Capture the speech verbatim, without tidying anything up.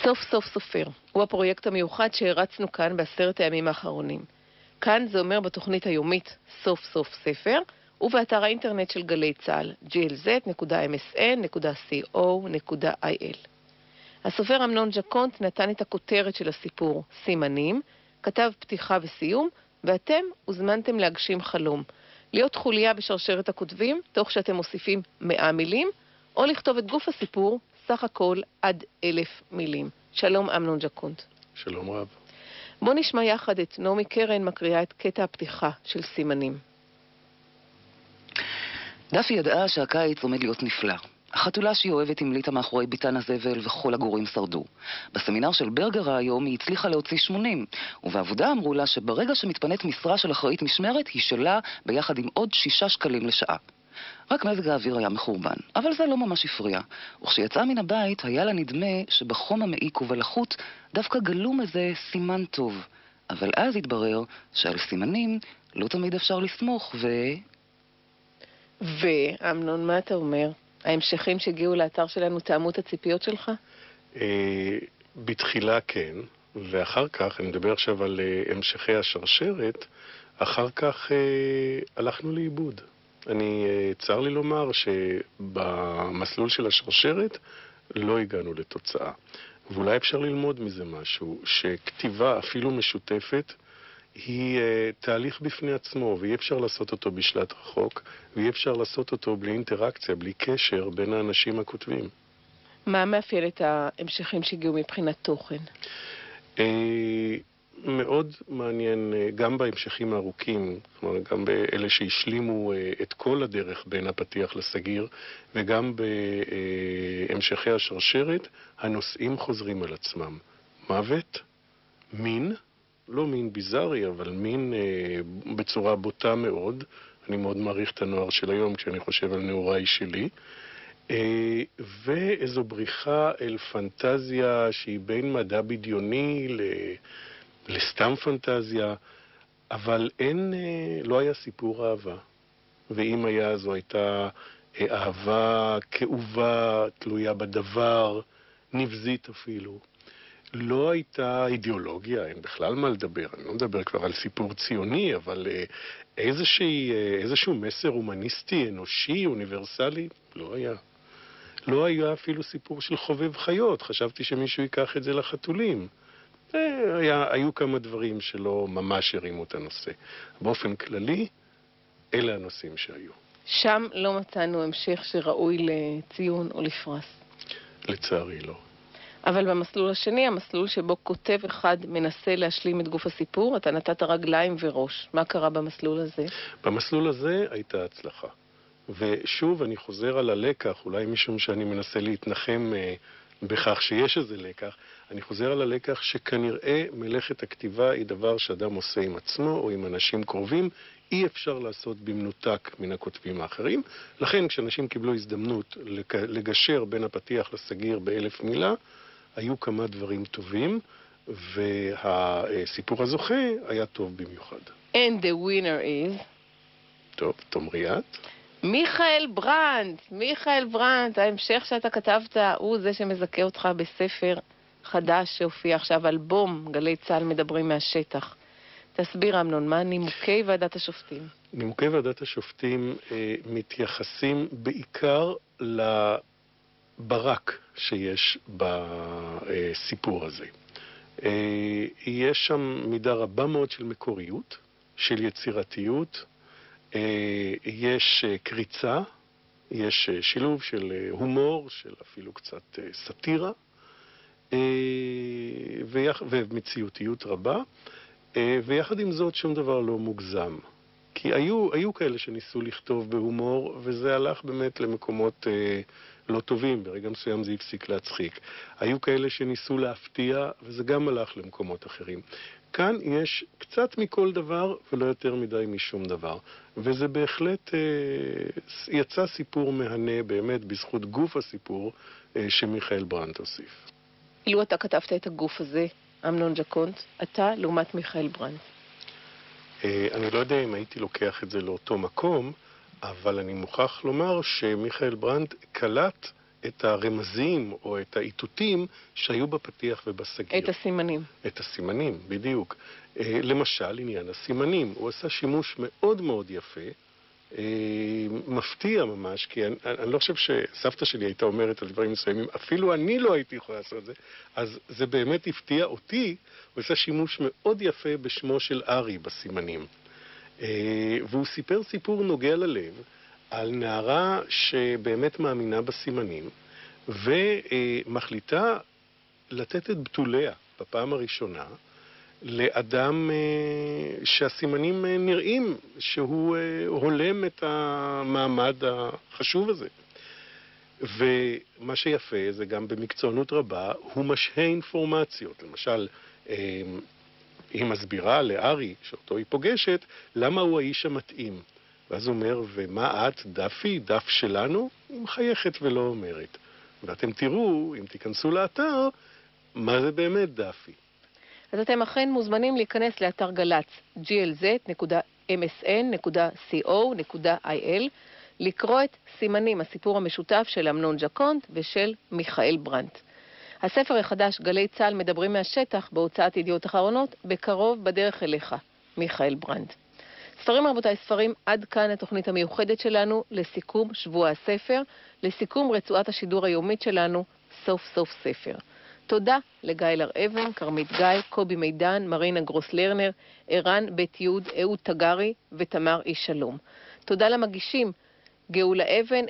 סוף סוף סופר, הוא הפרויקט המיוחד שהרצנו כאן בעשרת הימים האחרונים. כאן זה אומר בתוכנית היומית סוף סוף ספר, ובאתר האינטרנט של גלי צהל, ג'י אל זד נקודה אם אס אן נקודה סי או נקודה איי אל. הסופר אמנון ג'קונט נתן את הכותרת של הסיפור סימנים, כתב פתיחה וסיום, ואתם הוזמנתם להגשים חלום. להיות חוליה בשרשרת הכותבים, תוך שאתם מוסיפים מאה מילים, או לכתוב את גוף הסיפור, סך הכל עד אלף מילים. שלום אמנון ג'קונט. שלום רב. בוא נשמע יחד את נעמי קרן מקריאה את קטע הפתיחה של סימנים. דפי ידעה שהקיץ עומד להיות נפלא. החתולה שהיא אוהבת המליטה מאחורי ביתן הזבל וכל הגורים שרדו. בסמינר של ברגר היום היא הצליחה להוציא שמונים, ובעבודה אמרו לה שברגע שמתפנית משרה של אחראית משמרת היא שלה ביחד עם עוד שישה שקלים לשעה. רק מזג האוויר היה מחורבן, אבל זה לא ממש הפריע. וכשיצאה מן הבית היה לה נדמה שבחום המעיק ובלחות דווקא גלום איזה סימן טוב. אבל אז התברר שעל סימנים לא תמיד אפשר לסמוך ו... ואמנון, מה אתה אומר? ההמשכים שהגיעו לאתר שלנו תאמו את הציפיות שלך? בתחילה כן, ואחר כך, אני מדבר עכשיו על המשכי השרשרת, אחר כך הלכנו לאיבוד. אני, צר לי לומר שבמסלול של השרשרת לא הגענו לתוצאה. ואולי אפשר ללמוד מזה משהו, שכתיבה אפילו משותפת היא uh, תהליך בפני עצמו, ואי אפשר לעשות אותו בשלט רחוק, ואי אפשר לעשות אותו בלי אינטראקציה, בלי קשר בין האנשים הכותבים. מה מאפיין את ההמשכים שהגיעו מבחינת תוכן? Uh, מאוד מעניין, uh, גם בהמשכים הארוכים, כלומר, גם באלה שהשלימו uh, את כל הדרך בין הפתיח לסגיר, וגם בהמשכי השרשרת, הנושאים חוזרים על עצמם. מוות, מין, לא מין ביזארי, אבל מין אה, בצורה בוטה מאוד. אני מאוד מעריך את הנוער של היום כשאני חושב על נעוריי שלי. אה, ואיזו בריחה אל פנטזיה שהיא בין מדע בדיוני ל, לסתם פנטזיה, אבל אין, אה, לא היה סיפור אהבה. ואם היה, זו הייתה אה, אהבה כאובה, תלויה בדבר, נבזית אפילו. לא הייתה אידיאולוגיה, אין בכלל מה לדבר, אני לא מדבר כבר על סיפור ציוני, אבל איזושהי, איזשהו מסר הומניסטי, אנושי, אוניברסלי, לא היה. לא היה אפילו סיפור של חובב חיות, חשבתי שמישהו ייקח את זה לחתולים. היה, היו כמה דברים שלא ממש הרימו את הנושא. באופן כללי, אלה הנושאים שהיו. שם לא מצאנו המשך שראוי לציון או לפרס. לצערי לא. אבל במסלול השני, המסלול שבו כותב אחד מנסה להשלים את גוף הסיפור, אתה נתת רגליים וראש. מה קרה במסלול הזה? במסלול הזה הייתה הצלחה. ושוב, אני חוזר על הלקח, אולי משום שאני מנסה להתנחם אה, בכך שיש איזה לקח, אני חוזר על הלקח שכנראה מלאכת הכתיבה היא דבר שאדם עושה עם עצמו או עם אנשים קרובים, אי אפשר לעשות במנותק מן הכותבים האחרים. לכן, כשאנשים קיבלו הזדמנות לגשר בין הפתיח לסגיר באלף מילה, היו כמה דברים טובים, והסיפור הזוכה היה טוב במיוחד. And the winner is? טוב, תאמרי את. מיכאל ברנדט, מיכאל ברנדט, ההמשך שאתה כתבת הוא זה שמזכה אותך בספר חדש שהופיע עכשיו, אלבום גלי צהל מדברים מהשטח. תסביר אמנון, מה נימוקי ועדת השופטים? נימוקי ועדת השופטים אה, מתייחסים בעיקר לברק שיש בסיפור הזה. אה, יש שם מידה רבה מאוד של מקוריות, של יצירתיות, אה, יש אה, קריצה, יש אה, שילוב של אה, הומור, של אפילו קצת אה, סטירה, אה, ויח, ומציאותיות רבה. ויחד עם זאת שום דבר לא מוגזם. כי היו, היו כאלה שניסו לכתוב בהומור, וזה הלך באמת למקומות אה, לא טובים, ברגע מסוים זה הפסיק להצחיק. היו כאלה שניסו להפתיע, וזה גם הלך למקומות אחרים. כאן יש קצת מכל דבר, ולא יותר מדי משום דבר. וזה בהחלט אה, יצא סיפור מהנה, באמת, בזכות גוף הסיפור אה, שמיכאל ברנדט הוסיף. אילו אתה כתבת את הגוף הזה, אמנון ג'קונט, אתה לעומת מיכאל ברנדט. אני לא יודע אם הייתי לוקח את זה לאותו מקום, אבל אני מוכרח לומר שמיכאל ברנדט קלט את הרמזים או את האיתותים שהיו בפתיח ובסגיר. את הסימנים. את הסימנים, בדיוק. למשל, עניין הסימנים. הוא עשה שימוש מאוד מאוד יפה, מפתיע ממש, כי אני, אני לא חושב שסבתא שלי הייתה אומרת על דברים מסוימים, אפילו אני לא הייתי יכול לעשות את זה, אז זה באמת הפתיע אותי. הוא עשה שימוש מאוד יפה בשמו של ארי בסימנים. והוא סיפר סיפור נוגע ללב על נערה שבאמת מאמינה בסימנים, ומחליטה לתת את בתוליה בפעם הראשונה לאדם שהסימנים נראים שהוא הולם את המעמד החשוב הזה. ומה שיפה זה גם במקצוענות רבה, הוא משהה אינפורמציות. למשל, היא מסבירה לארי, שאותו היא פוגשת, למה הוא האיש המתאים. ואז הוא אומר, ומה את, דפי, דף שלנו? היא מחייכת ולא אומרת. ואתם תראו, אם תיכנסו לאתר, מה זה באמת דפי. אז אתם אכן מוזמנים להיכנס לאתר גלץ, ג'י אל זד נקודה אם אס אן נקודה סי או נקודה איי אל, לקרוא את סימנים, הסיפור המשותף של אמנון ג'קונט ושל מיכאל ברנט. הספר החדש, גלי צה"ל מדברים מהשטח, בהוצאת ידיעות אחרונות, בקרוב בדרך אליך, מיכאל ברנט. ספרים רבותיי, ספרים, עד כאן התוכנית המיוחדת שלנו לסיכום שבוע הספר, לסיכום רצועת השידור היומית שלנו, סוף סוף ספר. תודה לגיא הר-אבן, כרמית גיא, קובי מידן, מרינה גרוס לרנר, ערן בית יוד, אהוד תגרי ותמר איש שלום. תודה למגישים, גאולה אבן,